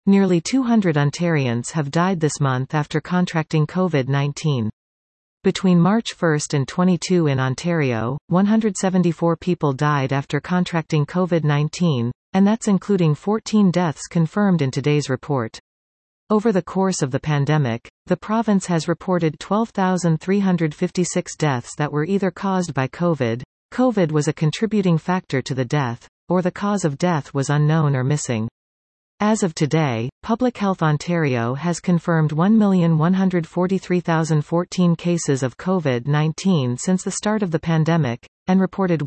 Nearly 200 Ontarians have died this month after contracting COVID-19. Between March 1 and 22 in Ontario, 174 people died after contracting COVID-19, and that's including 14 deaths confirmed in today's report. Over the course of the pandemic, the province has reported 12,356 deaths that were either caused by COVID, COVID was a contributing factor to the death, or the cause of death was unknown or missing. As of today, Public Health Ontario has confirmed 1,143,014 cases of COVID-19 since the start of the pandemic, and reported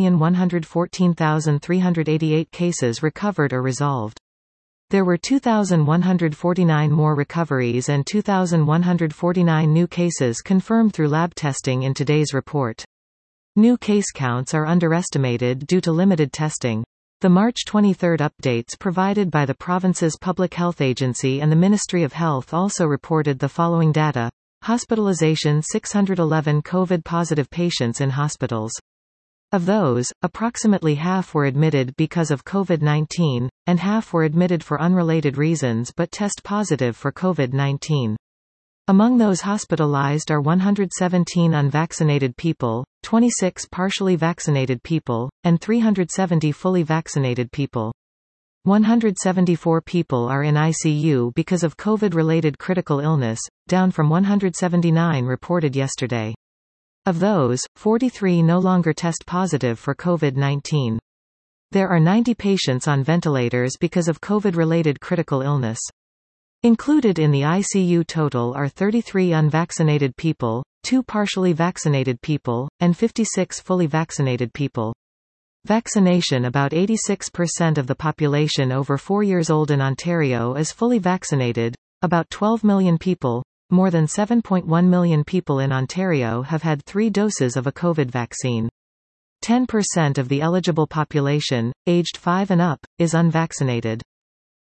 1,114,388 cases recovered or resolved. There were 2,149 more recoveries and 2,149 new cases confirmed through lab testing in today's report. New case counts are underestimated due to limited testing. The March 23 updates provided by the province's Public Health Agency and the Ministry of Health also reported the following data. Hospitalization: 611 COVID-positive patients in hospitals. Of those, approximately half were admitted because of COVID-19, and half were admitted for unrelated reasons but test positive for COVID-19. Among those hospitalized are 117 unvaccinated people, 26 partially vaccinated people, and 370 fully vaccinated people. 174 people are in ICU because of COVID-related critical illness, down from 179 reported yesterday. Of those, 43 no longer test positive for COVID-19. There are 90 patients on ventilators because of COVID-related critical illness. Included in the ICU total are 33 unvaccinated people, 2 partially vaccinated people, and 56 fully vaccinated people. Vaccination: about 86% of the population over 4 years old in Ontario is fully vaccinated. About 12 million people, more than 7.1 million people in Ontario have had 3 doses of a COVID vaccine. 10% of the eligible population, aged 5 and up, is unvaccinated.